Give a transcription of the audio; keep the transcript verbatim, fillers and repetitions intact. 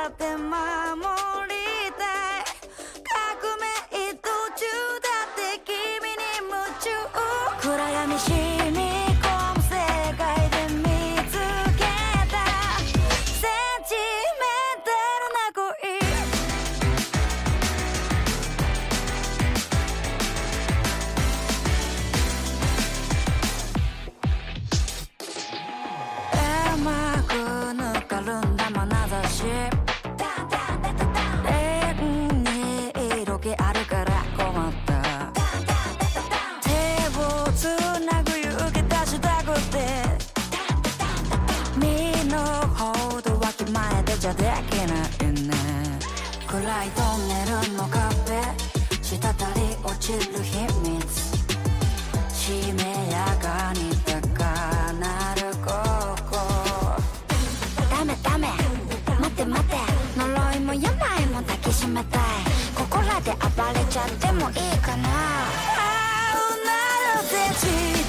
って守りたい革命途中だって君に夢中暗闇染み込む世界で見つけたセンチメンタルな恋甘くぬかるんだ眼差し縁に色気あるから困った手をつなぐ勇気出したくて身の程わきまえてじゃできないね暗いトンネルの壁滴り落ちる秘密しめやかに高鳴るここダメダメ待って待って呪いも病も抱きしめたいここらで暴れちゃってもいいかなあうなるぜ